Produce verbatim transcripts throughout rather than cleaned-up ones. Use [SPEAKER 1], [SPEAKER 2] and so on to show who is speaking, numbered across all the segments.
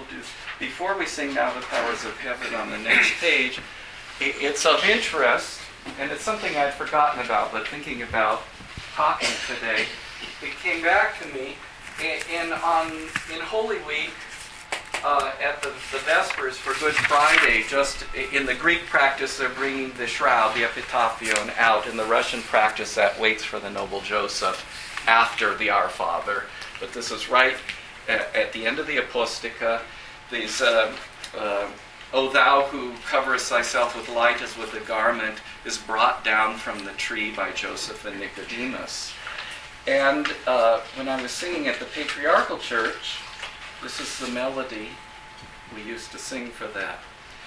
[SPEAKER 1] do, before we sing Now the Powers of Heaven on the next page, it's of interest, and it's something I'd forgotten about, but thinking about talking today, it came back to me in, on, in Holy Week, uh, at the, the Vespers for Good Friday, just in the Greek practice, they're bringing the shroud, the epitaphion, out. In the Russian practice, that waits for the noble Joseph after the Our Father. But this is right at, at the end of the Apostica. These, uh, uh, O thou who coverest thyself with light as with a garment, is brought down from the tree by Joseph and Nicodemus. And uh, when I was singing at the Patriarchal Church, this is the melody we used to sing for that.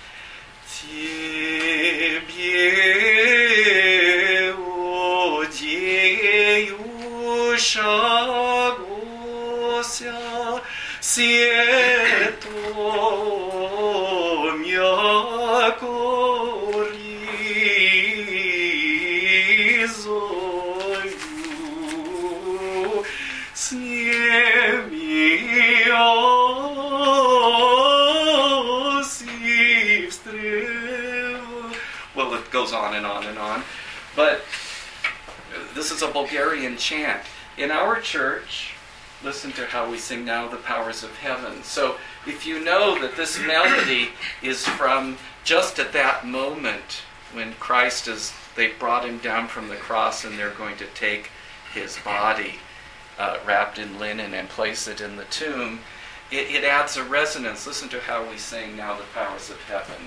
[SPEAKER 1] Тебе, о Деюшагося, сето м'яко ризою, снеми оси встрел. Well, it goes on and on and on. But this is a Bulgarian chant. In our church, listen to how we sing Now the Powers of Heaven. So if you know that this melody is from just at that moment when Christ is, they brought him down from the cross and they're going to take his body uh, wrapped in linen and place it in the tomb, it, it adds a resonance. Listen to how we sing Now the Powers of Heaven.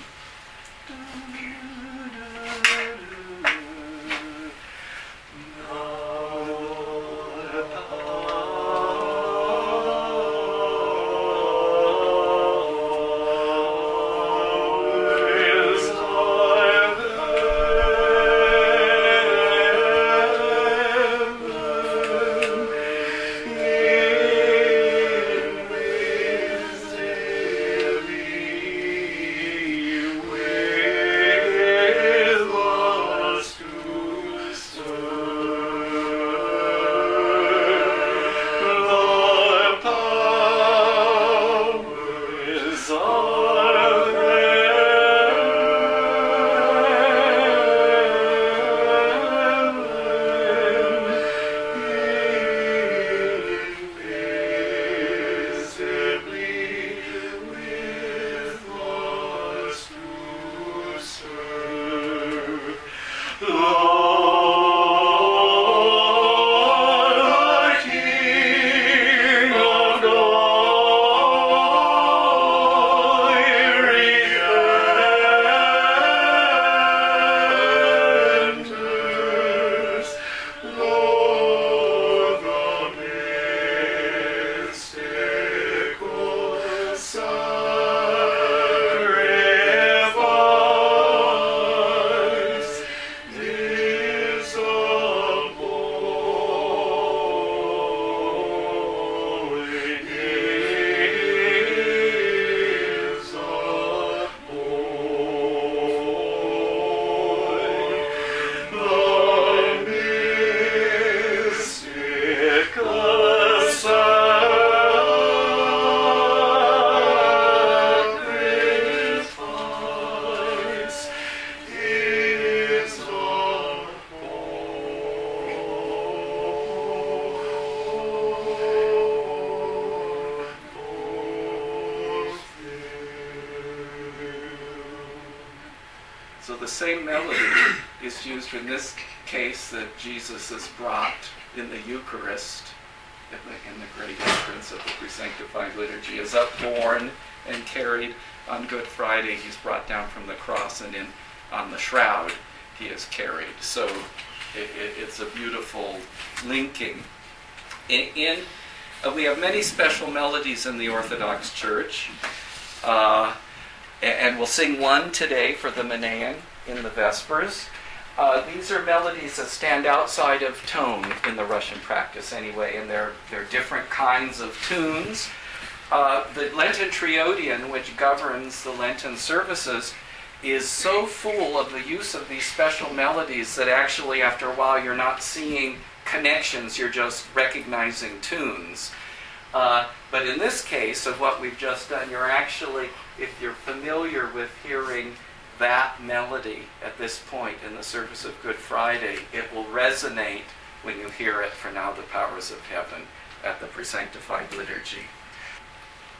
[SPEAKER 1] So the same melody is used in this case that Jesus is brought in the Eucharist, in the, in the great entrance of the pre-sanctified liturgy, is upborne and carried on Good Friday. He's brought down from the cross, and in on the shroud he is carried. So it, it, it's a beautiful linking. In, in uh, we have many special melodies in the Orthodox Church. Uh, And we'll sing one today for the Menaion in the Vespers. Uh, these are melodies that stand outside of tone in the Russian practice anyway, and they're, they're different kinds of tunes. Uh, the Lenten Triodion, which governs the Lenten services, is so full of the use of these special melodies that actually after a while you're not seeing connections, you're just recognizing tunes. Uh, but in this case of what we've just done, you're actually, if you're familiar with hearing that melody at this point in the service of Good Friday, it will resonate when you hear it for Now the Powers of Heaven at the Presanctified Liturgy.